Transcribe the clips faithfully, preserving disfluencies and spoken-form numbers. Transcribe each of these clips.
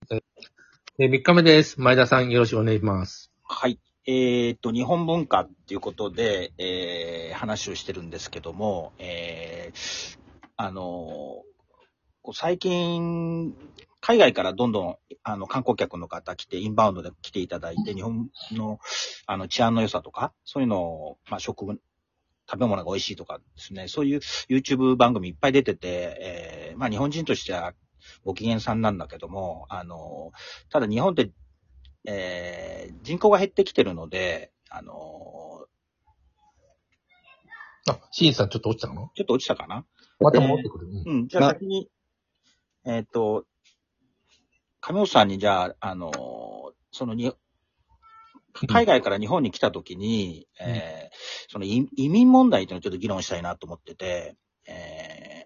えー、みっかめです。前田さん、よろしくお願いします。 はい。えっと、日本文化っていうことで、えー、話をしてるんですけども、えー、あの、こう最近、海外からどんどん、あの、観光客の方来て、インバウンドで来ていただいて、日本の、あの、治安の良さとか、そういうのを、まあ、食、食べ物が美味しいとかですね、そういう YouTube 番組いっぱい出てて、えー、まあ、日本人としてはご機嫌さんなんだけども、あの、ただ日本って、えー、人口が減ってきてるので、あのー、あ、シーンさんちょっと落ちたの？ ちょっと落ちたかな。 また戻ってくる。 うん、じゃあ先に、えっ、ー、と、上尾さんにじゃあ、あのー、そのに、海外から日本に来たときに、うん、えー、その移民問題というのをちょっと議論したいなと思ってて、え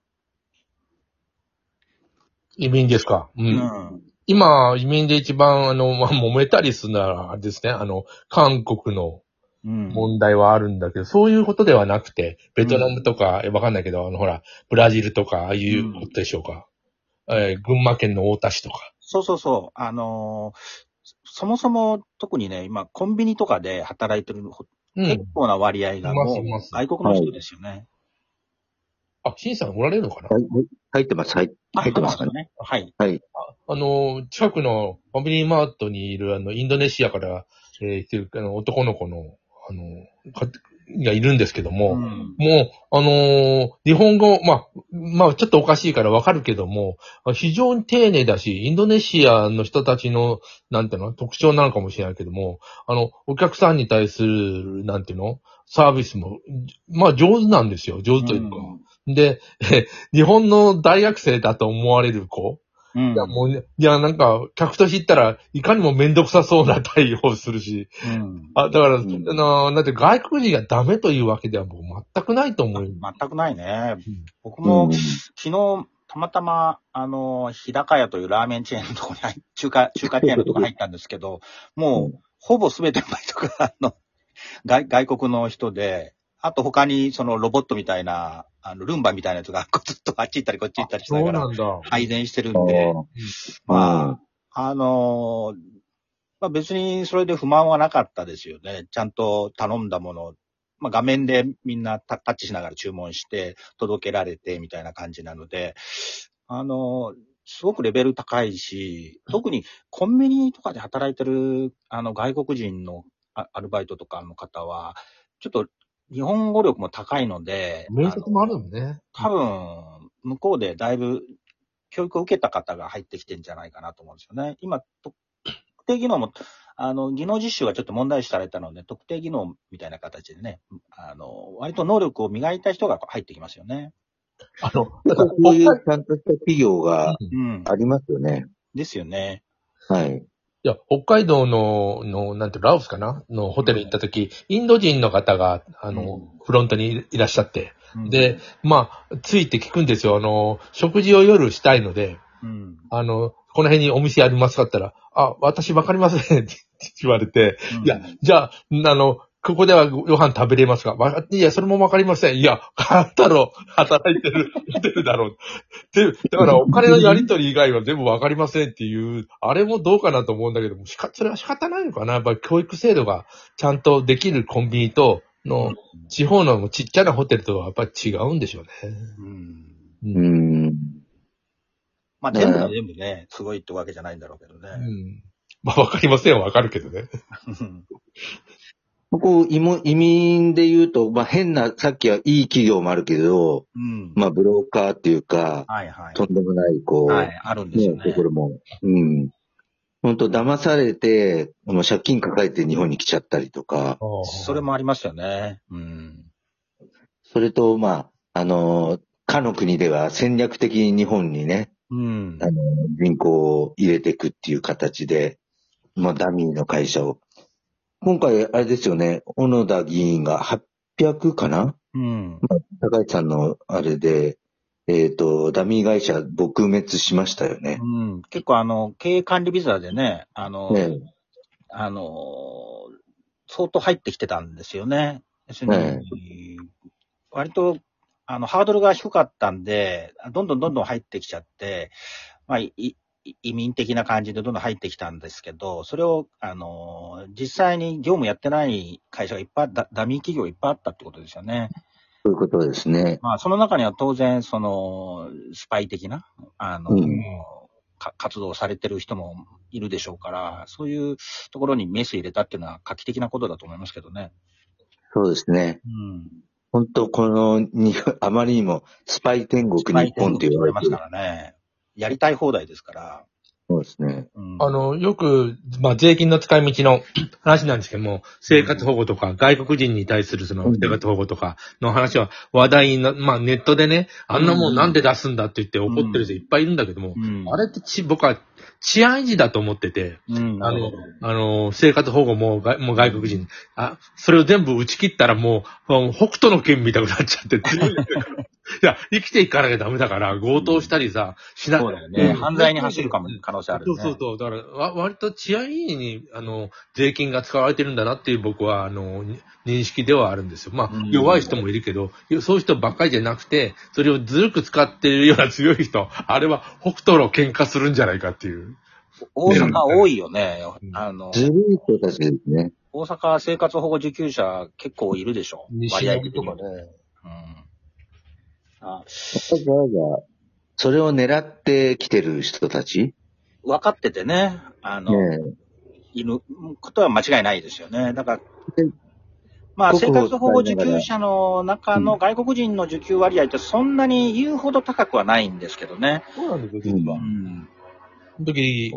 ー、移民ですか。うん。うん、今、移民で一番、あの、まあ、揉めたりするならですね、あの、韓国の問題はあるんだけど、うん、そういうことではなくて、ベトナムとか、わ、うん、かんないけど、あの、ほら、ブラジルとか、ああいうことでしょうか。うん、えー、群馬県の太田市とか。 そうそうそう。あのー、そもそも特にね、今、コンビニとかで働いてる、うん、結構な割合がもう外国の人ですよね。 あ、シンさんおられるのかな？ 入ってます、入ってますかね。 はい。 はい。 あの、近くのファミリーマートにいる、あの、インドネシアから、えー、来てる、あの、男の子の、あの、か、がいるんですけども、うん、もう、あのー、日本語、まあ、まあ、ちょっとおかしいからわかるけども、非常に丁寧だし、インドネシアの人たちの、なんていうの、特徴なのかもしれないけども、あの、お客さんに対する、なんていうの、サービスも、まあ、上手なんですよ。上手というか。うん、で、日本の大学生だと思われる子、うん、いや、もう、いや、なんか、客と知ったらいかにもめんどくさそうな対応をするし、うん、あ、だから、うん、あの、だって外国人がダメというわけではもう全くないと思う。 全くないね。うん、僕も、うん、昨日、たまたま、あの、日高屋というラーメンチェーンのところに入っ、中華、中華チェーンのところに入ったんですけど、もう、ほぼすべての場合とか、あの、外、外国の人で、あと他にそのロボットみたいな、あの、ルンバみたいなやつがずっとあっち行ったりこっち行ったりしながら配膳してるんで、まあ、あのー、まあ別にそれで不満はなかったですよね。ちゃんと頼んだもの、まあ画面でみんなタッチしながら注文して届けられてみたいな感じなので、あのー、すごくレベル高いし、特にコンビニとかで働いてるあの外国人のアルバイトとかの方は、ちょっと日本語力も高いので、 面接もあるのね。 多分、向こうでだいぶ教育を受けた方が入ってきてるんじゃないかなと思うんですよね。今、特定技能も、あの、技能実習がちょっと問題視されたので、特定技能みたいな形でね、あの、割と能力を磨いた人が入ってきますよね。 あの、そういうちゃんとした企業がありますよね。 うん、ですよね。 はい。 いや、北海道の、の、なんて、ラオスかなのホテルに行った時、うん、インド人の方が、あの、うん、フロントにいらっしゃって、うん、で、まあ、ついて聞くんですよ。あの、食事を夜したいので、うん、あの、この辺にお店ありますかって言ったら、あ、私わかりませんって言われて、うん、いや、じゃあ、あの、ここではご飯食べれますか？いや、それもわかりません。いや、あんたの働いてるホテルだろう。で、だからお金のやり取り以外は全部わかりませんっていう、あれもどうかなと思うんだけども、しか、それは仕方ないのかな？やっぱり教育制度がちゃんとできるコンビニと、の、うん、地方のちっちゃなホテルとはやっぱり違うんでしょうね。うん。 うん。 まあ、全部が全部ね、すごいってわけじゃないんだろうけどね。 うん。まあ、わかりませんはわかるけどね。 ここ、移民で言うと、まあ変な、さっきはいい企業もあるけど、うん、まあブローカーっていうか、はいはい、とんでもない、こう、 はい、あるんですよね。 ところも、うん。本当騙されて、もう借金抱えて日本に来ちゃったりとか。 それもありますよね。うん。 それと、まあ、あの、他の国では戦略的に日本にね、うん、あの、人口を入れていくっていう形で、まあダミーの会社を。今回、あれですよね、小野田議員がはっぴゃくかな、うん。まあ、高市さんのあれで、えっと、ダミー会社撲滅しましたよね。 うん。結構あの、経営管理ビザでね、あの、ね、あの、相当入ってきてたんですよね。要するに、ね、割と、あの、ハードルが低かったんで、どんどんどんどん入ってきちゃって、まあ、い、 移民的な感じでどんどん入ってきたんですけど、それを、あの、実際に業務やってない会社がいっぱい、ダダミー企業いっぱいあったってことですよね。 そういうことですね。 まあ、その中には当然、その、スパイ的な、あの、うん、活動をされてる人もいるでしょうから、そういうところにメス入れたっていうのは画期的なことだと思いますけどね。 そうですね。 うん。 本当このに、あまりにもスパイ天国日本って言われてますからね。やりたい放題ですから。 そうですね。 うん、あの、よく、まあ、税金の使い道の話なんですけども、生活保護とか、外国人に対するその生活保護とかの話は話題にな、まあ、ネットでね、あんなもんなんで出すんだって言って怒ってる人いっぱいいるんだけども、うん、あれってち、僕は治安維持だと思ってて、うん、あの、あの、生活保護も、もう外国人、あ、それを全部打ち切ったらもう、北斗の剣みたいになっちゃって強いいや、生きていかなきゃダメだから、強盗したりさ、しな、 そうだよね。犯罪に走るかも、可能性あるね。 そうそうそう。だから、わ、割と治安維持に、あの、税金が使われてるんだなっていう僕は、あの、認識ではあるんですよ。まあ、弱い人もいるけど、そういう人ばっかりじゃなくて、それをずるく使ってるような強い人、あれは北斗の喧嘩するんじゃないかっていう。 大阪多いよね。あの、 ずるい人たちですね。 大阪生活保護受給者結構いるでしょ。 割合とかね。 うん。あ、 それを狙ってきてる人たち分かっててね、あの、ね、いることは間違いないですよね。だから、まあ、生活保護受給者の中の外国人の受給割合ってそんなに言うほど高くはないんですけどね。 そうなんですよ、実は。うん。その時、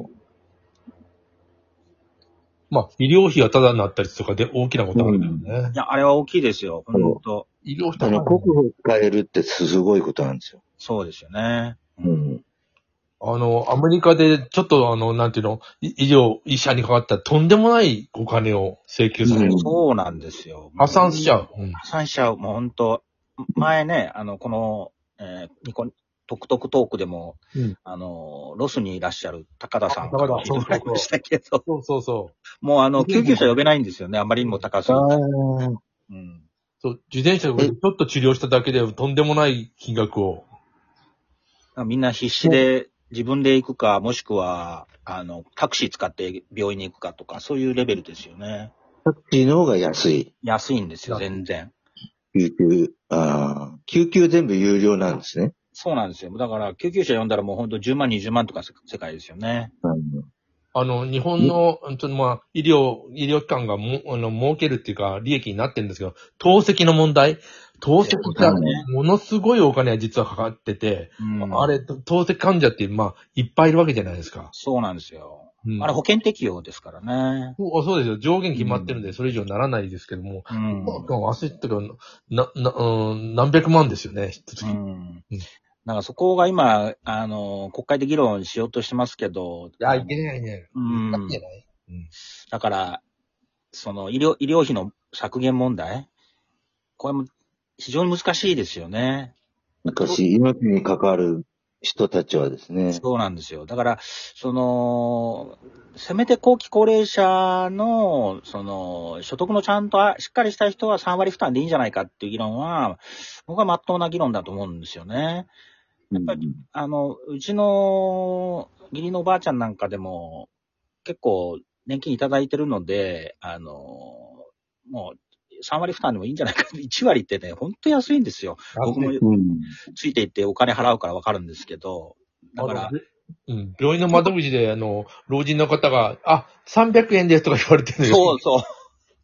まあ、医療費がタダになったりとかで大きなことあるんだよね。 うん、いや、あれは大きいですよ、本当。 医療費あの、国保使えるってすごいことなんですよ。 そうですよね。 うん。 あの、アメリカでちょっとあの、なんていうの、医療、医者にかかったらとんでもないお金を請求される。 うん、そうなんですよ。 破産しちゃう。 うん、破産しちゃう。もう本当前ね、あの、この、えー、ニコ、トクトクトークでも、うん、あの、ロスにいらっしゃる高田さんから言ってましたけど、 そうそうそう。 もうあの、救急車呼べないんですよね。あまりにも高すぎて。 うん。そう、自転車でちょっと治療しただけでとんでもない金額を。 みんな必死で自分で行くか、もしくは、あの、タクシー使って病院に行くかとか、そういうレベルですよね。 タクシーの方が安い。 安いんですよ、全然。 救急、ああ、救急全部有料なんですね。 そうなんですよ。だから、救急車呼んだらもうほんとじゅうまん、にじゅうまんとか世界ですよね。 うん、 あの、日本の、まあ、医療、医療機関がも、あの、儲けるっていうか、利益になってるんですけど、透析の問題透析がね、ものすごいお金が実はかかってて、うん、あれ、透析患者って、まあ、いっぱいいるわけじゃないですか。 そうなんですよ。うん、あれ保険適用ですからね。 そう、そうですよ。上限決まってるんで、それ以上ならないですけども。うん。忘れてたけど、な、な、うん、何百万ですよね、 うん。うん、なんかそこが今、あの、国会で議論しようとしてますけど。 いや、いけないね。 うん。いけない。うん。だから、その医療、医療費の削減問題これも非常に難しいですよね。 難しい。命に関わる人たちはですね。 そうなんですよ。だから、その、せめて後期高齢者の、その、所得のちゃんとしっかりした人はさん割負担でいいんじゃないかっていう議論は、僕は真っ当な議論だと思うんですよね。やっぱり、うん、あの、うちの義理のおばあちゃんなんかでも、結構年金いただいてるので、あの、もう、さん割負担でもいいんじゃないか。いち割ってね、ほんと安いんですよ。僕もついていってお金払うからわかるんですけど。だから、 うん、病院の窓口で、あの、老人の方が、あ、さんびゃくえんですとか言われてるのよ。 そうそう。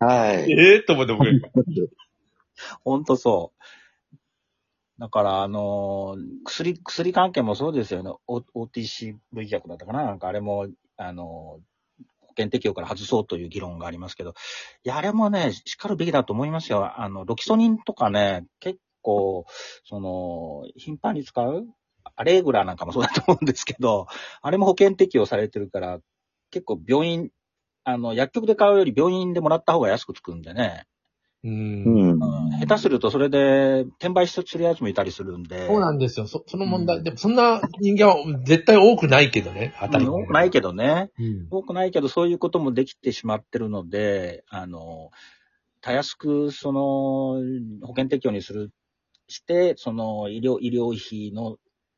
はい。 ええー、と思って僕。 ほんとそう。だから、あの、薬、薬関係もそうですよね。オーティーシーブイ 薬だったかななんかあれも、あの、保険適用から外そうという議論がありますけど、いや、あれもね、叱るべきだと思いますよ。あの、ロキソニンとかね、結構、その、頻繁に使うアレーグラなんかもそうだと思うんですけど、あれも保険適用されてるから、結構病院、あの、薬局で買うより病院でもらった方が安くつくんでね。 うん。 下手するとそれで転売するやつもいたりするんで。 そうなんですよ。そ、その問題。うん、でもそんな人間は絶対多くないけどね。 当たり前、うん、多くないけどね、うん。多くないけどそういうこともできてしまってるので、あの、たやすくその保険適用にする、して、その医療、医療費の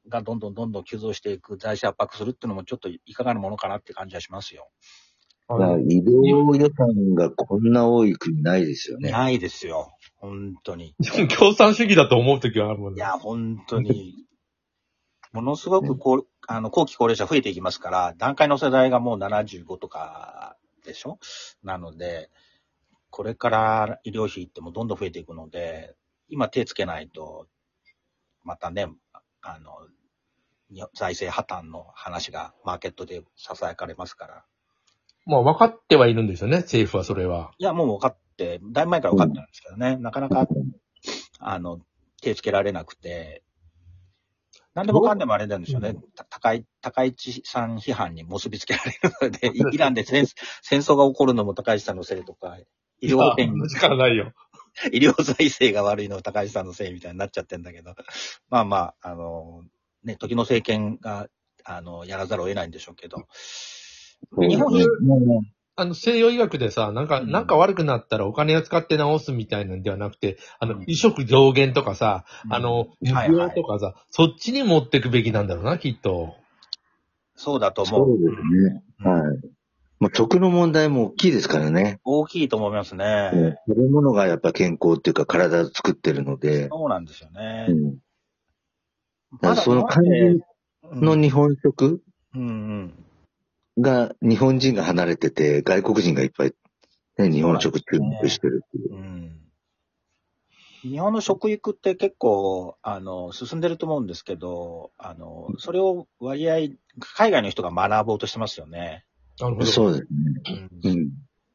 がどんどんどんどん急増していく、財政圧迫するっていうのもちょっといかがなものかなって感じはしますよ。 まあ、医療予算がこんな多い国ないですよね。 ないですよ。本当に。 共産主義だと思うときはあるもんね。 いや、本当に。ものすごくこう、あの、後期高齢者増えていきますから、段階の世代がもうななじゅうごとかでしょ？なので、これから医療費ってもどんどん増えていくので、今手つけないと、またね、あの、財政破綻の話がマーケットで囁かれますから。 まあ分かってはいるんですよね、政府はそれは。 いや、もう分かって、だいぶ前から分かってるんですけどね、うん、なかなか、あの、手つけられなくて、何でもかんでもあれなんですよね。高い、高市さん批判に結びつけられるので、イランで戦戦争が起こるのも高市さんのせいとか、医療保険力ないよ。 医療財政が悪いのは高市さんのせいみたいになっちゃってんだけど、まあまあ、あの、ね、時の政権が、あの、やらざるを得ないんでしょうけど。 日本の、あの、西洋医学でさ、なんか、うん、なんか悪くなったらお金を使って治すみたいなんではなくて、あの、移植増減とかさ、うん、あの、無病とかさ、はいはい、そっちに持っていくべきなんだろうな、きっと。 そうだと思う。 そうですね。うん、はい。まあ、食の問題も大きいですからね。 大きいと思いますね。 うん、食べ物がやっぱ健康っていうか体を作ってるので。 そうなんですよね。 うん。だからその肝心の日本食、 うん、うんうんが、日本人が離れてて、外国人がいっぱい、ね、日本食注目してるっていう。うん、 日本の食育って結構、あの、進んでると思うんですけど、あの、それを割合、海外の人が学ぼうとしてますよね。 なるほど。そうですね。うん。うん、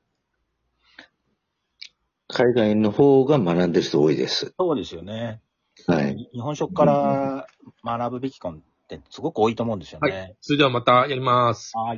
海外の方が学んでる人多いです。 そうですよね。 はい。 日本食から学ぶべき感ってすごく多いと思うんですよね。 はい。それではまたやります。 はい。